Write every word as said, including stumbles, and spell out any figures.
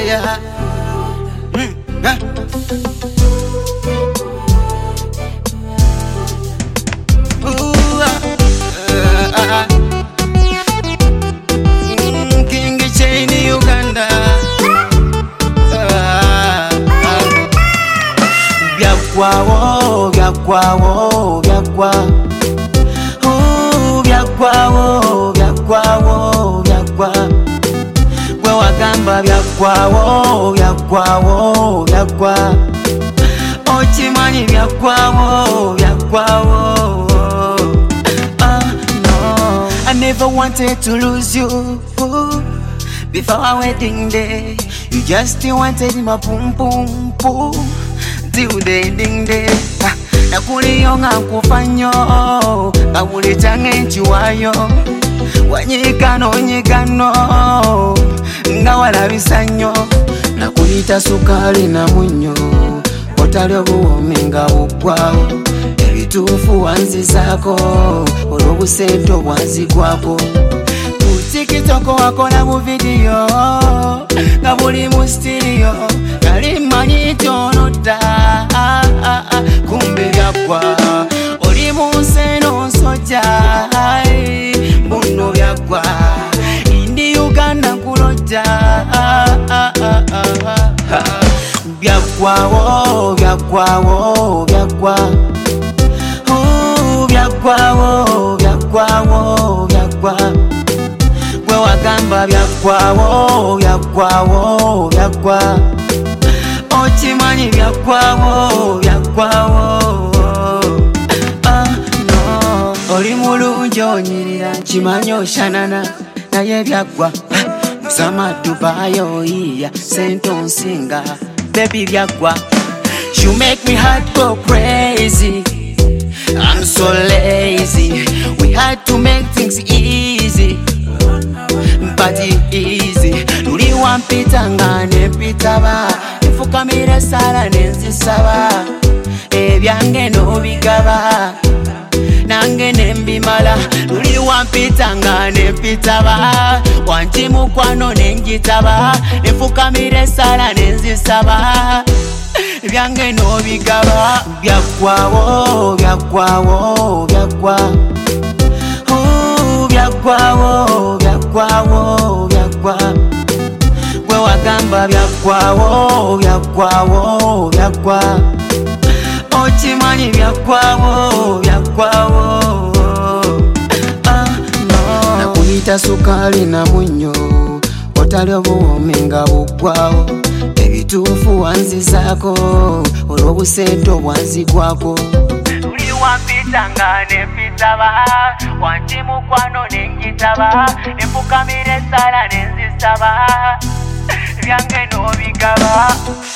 yeah. Mm, yeah. Ooh, uh, uh, mm, King Chain Uganda. Uh, uh. Byakwawo, byakwawo, byakwa. Ooh, byakwawo, byakwawo, byakwa. Gwe wagamba byakwawo, byakwawo, byakwa. Ochimanyi byakwawo, byakwawo. I never wanted to lose you before our wedding day. You just wanted my pum pum pum till the ending day. Nakuliyonga kufanyo kabuli change nchiwayo wanyikano nyikano nga walabisanyo nakulita sukali na munyo otali obuwomi nga bugwawo ebituufu wanzizako olw'obusente obwanzigwako ku TikTok wakola mu vidiyo nga buli mu studio kali manyi tonodda kumbe byakwa oli mu nseno nsojja mbuno byakwa indi Uganda nkulojja byakwawo byakwawo byakwa byakwawo byakwawo byakwa gwe wagamba byakwawo byakwawo byakwa ochimanyi byakwawo byakwawo ah no oli mulungi onyirira nkimanyi oshanana naye byakwa musama Dubayo iya sentonsinga baby byakwa you make me heart go crazy. I'm so lazy. We had to make things easy, but it easy. Tuli wampita ngane pitaba, ifukamira sala nenzisaba. Ebyange no bigaba, nange nembimala. Tuli wampita ngane pitaba, wanti mukwano nenjitaba. Ifukamira sala nenzisaba. Byange no bigaba byakwawo byakwawo byakwa Ooh byakwawo byakwawo byakwa gwe wagamba byakwawo byakwawo byakwa ochimanyi byakwawo byakwawo ah no nakuyita sukali na munyo otali obuwomi nga bugwawo ebituufu wanzizako olw'obusente obwanzigwako tuli wampita nga nempitaba wanti mukwano nenjitaba nefukamira esala nenzisaba byange n'obigaba